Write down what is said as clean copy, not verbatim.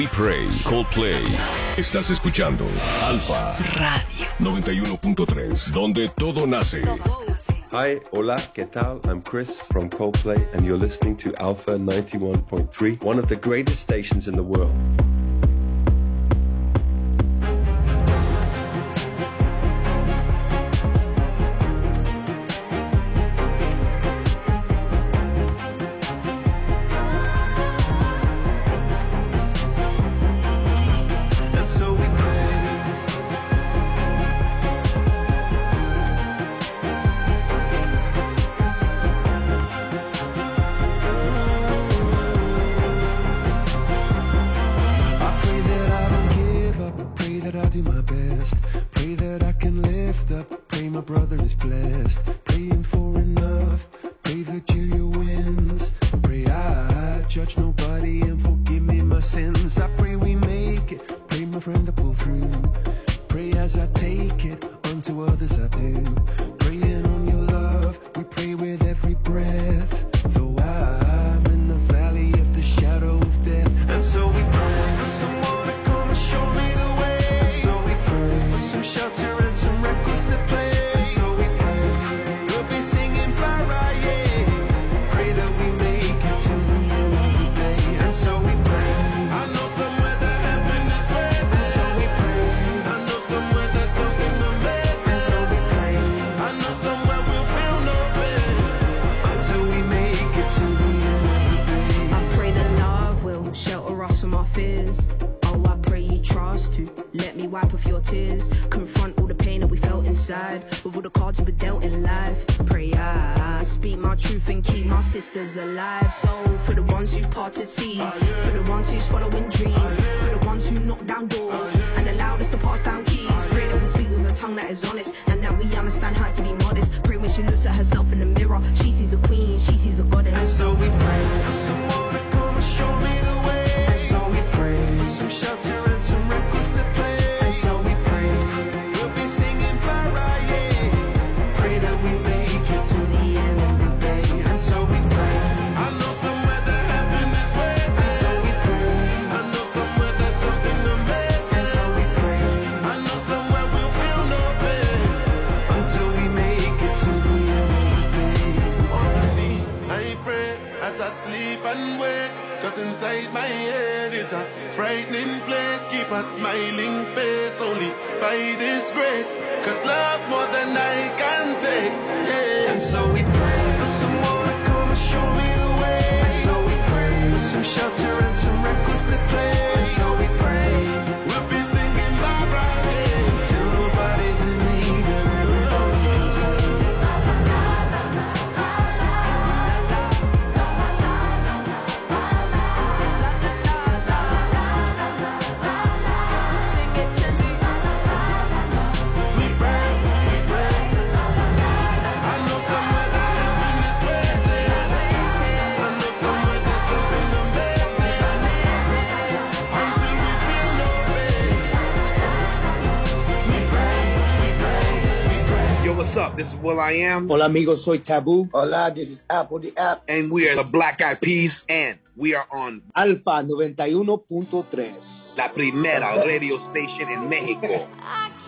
Pray, Coldplay. Estás escuchando Alfa Radio 91.3, donde todo nace. Hi, hola, ¿qué tal? I'm Chris from Coldplay, and you're listening to Alpha 91.3, one of the greatest stations in the world. Alive, so for the ones who parted seas, for the ones who's following dreams, for the ones who knock down doors and allowed us to pass down keys. Pray that we speak with a tongue that is honest and that we understand how to be modest. Pray when she looks at herself in the mirror, she sees a queen, she sees a goddess. And so we pray for someone to come and show me the way. And so we pray for some shelter and some records to play. And so we pray we'll be singing Mariah. Pray that we make it to the end of the day. And so we pray. I know somewhere that heaven is waiting. And so we pray. I know somewhere there's something amazing. And so we pray. I know somewhere we'll feel no pain until we make it to the end of the day. Honestly, I pray as I sleep and wake. Cause inside my head is a frightening place. Keep a smiling face only by this grace. Cause love more than I can take. Yeah. And so we pray for someone to come and show me the way. And so we pray for some shelter and some records to play. And so we pray we'll be singing Mariah till nobody's in need and everybody can say. What's up? This is Will I Am. Hola amigos, soy Taboo. Hola, this is Apple the App. And we are the Black Eyed Peas. And we are on Alfa 91.3. La primera radio station en México.